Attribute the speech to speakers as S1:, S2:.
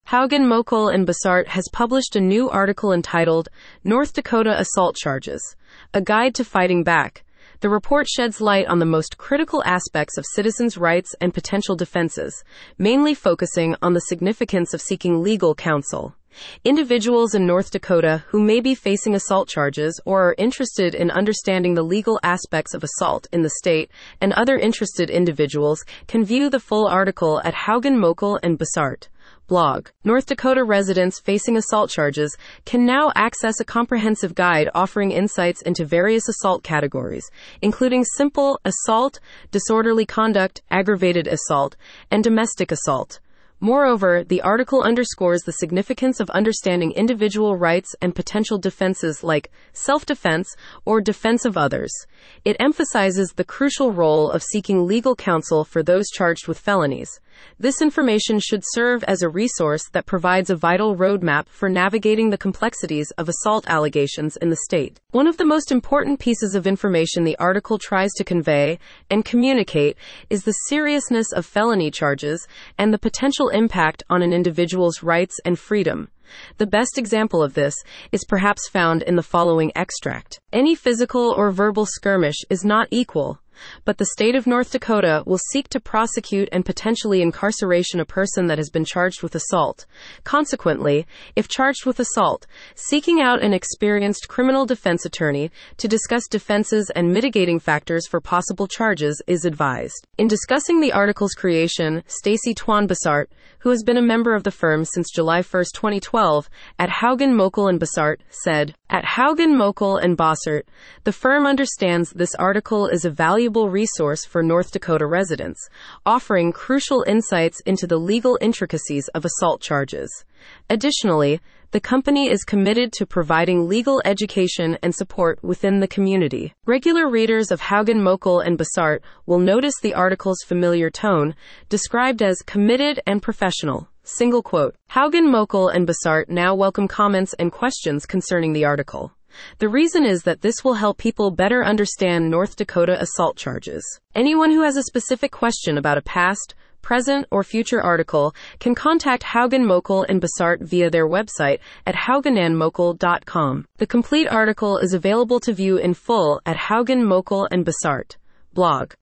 S1: Haugen Mokel and Basart has published a new article entitled North Dakota Assault Charges, A Guide to Fighting Back. The report sheds light on the most critical aspects of citizens' rights and potential defenses, mainly focusing on the significance of seeking legal counsel. Individuals in North Dakota who may be facing assault charges or are interested in understanding the legal aspects of assault in the state and other interested individuals can view the full article at Haugen Mokel and Basart. Blog. North Dakota residents facing assault charges can now access a comprehensive guide offering insights into various assault categories, including simple assault, disorderly conduct, aggravated assault, and domestic assault. Moreover, the article underscores the significance of understanding individual rights and potential defenses like self-defense or defense of others. It emphasizes the crucial role of seeking legal counsel for those charged with felonies. This information should serve as a resource that provides a vital roadmap for navigating the complexities of assault allegations in the state. One of the most important pieces of information the article tries to convey and communicate is the seriousness of felony charges and the potential impact on an individual's rights and freedom. The best example of this is perhaps found in the following extract. Any physical or verbal skirmish is not equal, but the state of North Dakota will seek to prosecute and potentially incarceration a person that has been charged with assault. Consequently, if charged with assault, seeking out an experienced criminal defense attorney to discuss defenses and mitigating factors for possible charges is advised. In discussing the article's creation, Stacy Twan Basart, who has been a member of the firm since July 1, 2012, at Haugen Mokel and Basart, said, "At Haugen Mokel and Basart, the firm understands this article is a valuable resource for North Dakota residents, offering crucial insights into the legal intricacies of assault charges. Additionally, the company is committed to providing legal education and support within the community." Regular readers of Haugen Mokel and Basart will notice the article's familiar tone, described as committed and professional. Single quote. Haugen Mokel and Basart now welcome comments and questions concerning the article. The reason is that this will help people better understand North Dakota assault charges. Anyone who has a specific question about a past, present, or future article can contact Haugen Mokel and Basart via their website at haugenandmokel.com. The complete article is available to view in full at Haugen Mokel and Basart. Blog.